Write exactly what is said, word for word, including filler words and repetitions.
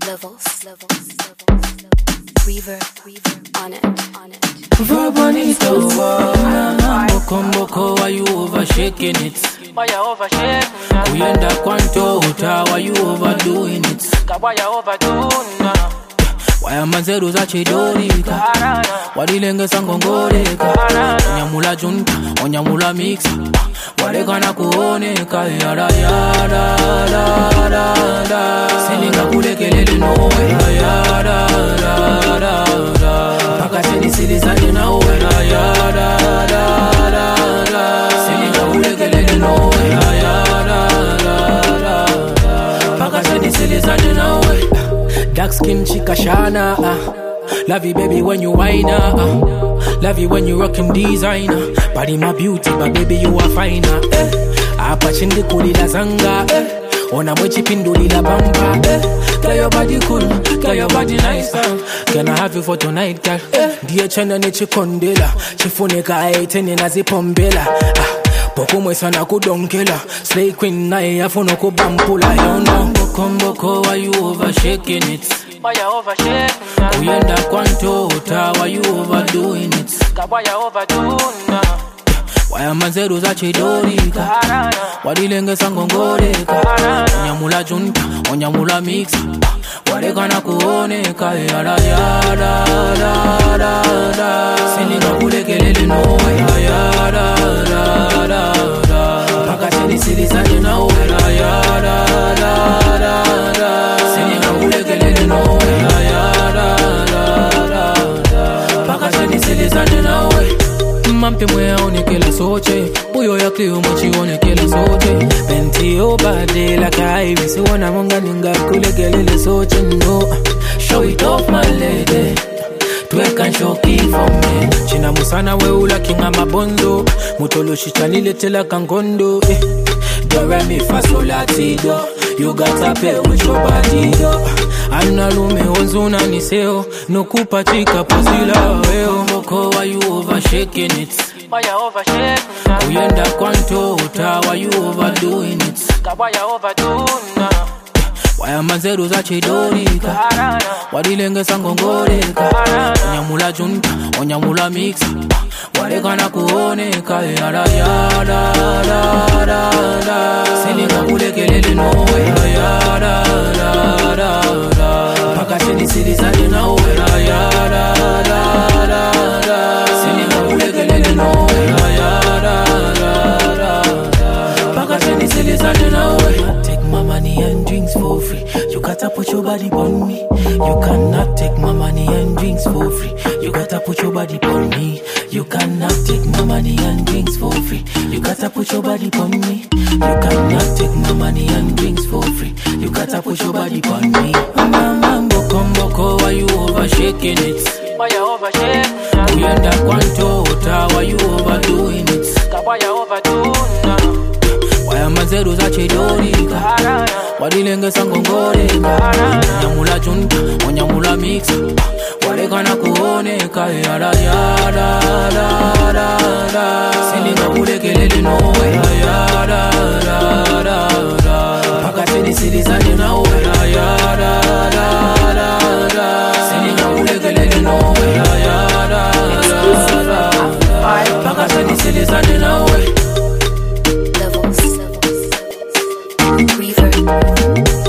levels, levels, levels, reverb, reverb on it, on it. Verb on it, oh, Boko Mboko, why you over shaking it? Why you over shaking? Uyenda kwanto uta, why you overdoing it? Why you overdoing? Waya manzeru za chidorika wadilenge sangongoreka onyamula junta, onyamula mixa waleka na kuoneka yada yada yada yada sininga kulekelele nowe yada yada yada paka sini sili zane na uwe yada yada yada sininga kulekelele nowe yada yada paka sini sili zane na uwe. Dark skin chica shana, uh. Love you baby when you whine, uh. Love you when you rockin' designer. Body my beauty, but baby you are finer. Eh. Apa chindi kulila zanga, eh. Ona mwechi pindulila bamba, eh. Girl your body cool, girl your body nice, uh. Can I have you for tonight, girl? Eh. Diye chenda ne chikondela, chifuneka aitene na zipombela, ah. Poko mwesa na kudonkela Slay queen na ya funo kubampula You know Mboko mboko why you over shaking it? Why you over shaking? Uyenda kwanto uta why you overdoing it? Why you overdoing? Waya manzeru za chidorika wadilenge sangongoreka onyamula junta, onyamula mixa waleka na kuoneka yada yada yada yada sininga kulekelele nowe yada yada yada paka sini sili zane na uwe yada yada yada sininga kulekelele nowe yada yada yada paka sini sili zane na uwe. Mampi mwe onekela soche Uyo ya kliyo mochi onekela soche Penti obade la kai Wisi wana monga ninga kulegelele soche no Show it off my lady Twerk and show key for me China musana we ula kinga mabonzo Mutolo shichanile tela kangondo eh. Do re mi fa sol la ti do You gotta pay with your body do Anna lume onzuna ni seo No kupa chika pozila weo Mboko why you over shaking it? Why you over shaking? Uyenda kwanto uta why you overdoing it? Why you overdoing? Waya manzeru za chidorika wadilenge sangongoreka onyamula junta, onyamula mixa waleka na kuoneka yada yada yada yada sininga kulekelele nowe yada yada yada paka sini sili zane na uwe yada yada yada sininga kulekelele nowe yada yada yada paka sini sili zane na uwe. Take my money and drinks for free. You gotta put your body on me. You cannot take my money and drinks for free. You gotta put your body on me. You cannot take my money and drinks for free. You gotta put your body on me. You cannot take my money and drinks for free. You gotta put your body on me. Mama mboko mboko why you over shaking it? Why you over shaking? Uyenda kwanto uta why you overdoing it? Why you overdoing? Waya manzeru za chidorika wadilenge sangongoreka onyamula junta, onyamula mixa waleka na kuoneka yada yada yada yada sininga kulekelele nowe yada yada yada paka sini sili zane na uwe yada yada yada sininga kulekelele nowe yada yada paka sini sili zane na uwe. Reverb.